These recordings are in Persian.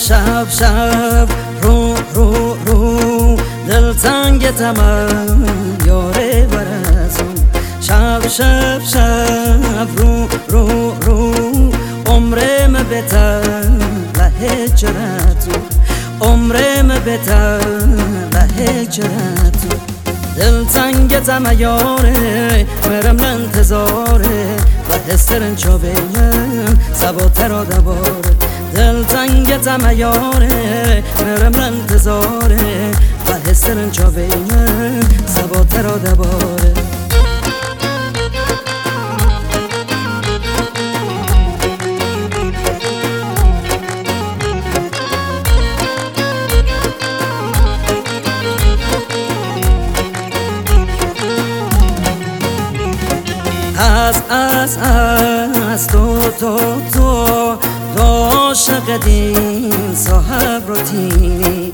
شب شب رو رو رو دلتنگ تمام یاره برزم شب شب شب رو رو رو عمرم بتر له چرتو عمرم بتر له چرتو دلتنگ تمام یاره مرم لانتظاره و حسرن چو بینم سباتر و دباره دلتنگ تمام یاره مرم لانتظاره و حسرن چو بینم سباتر و دباره از تو عاشق دین صاحب روتینی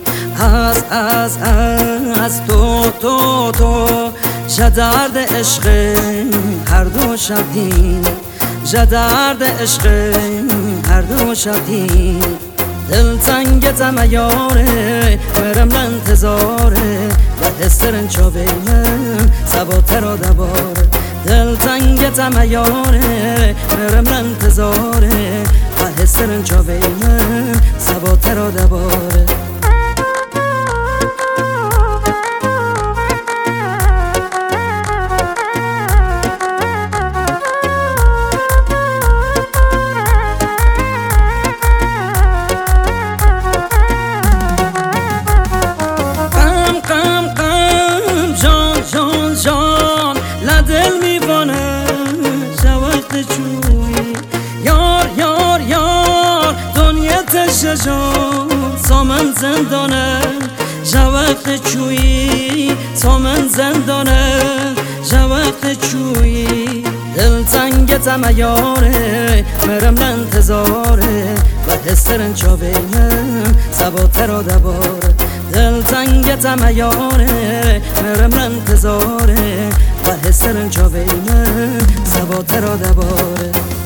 از تو جدرد عشق هر دو شبینی جدرد عشق هر دو شبینی دلتنگ تمام یاره مرم لانتظاره و حسرن چو بینم سباتر و دباره دلتنگ تمام یاره مرم لانتظاره و حسرن چو بینم سباتر و دباره دل میبانه وقت چوی یار یار یار دنیا تشجان سامن زندانه وقت چوی سامن زندانه وقت چوی دلتنگ تمام یاره مرم لانتظاره و حسرن چو بینم سباتر و دباره دلتنگ تمام یاره مرم لانتظاره و حسرن چو بینم سباتر و دباره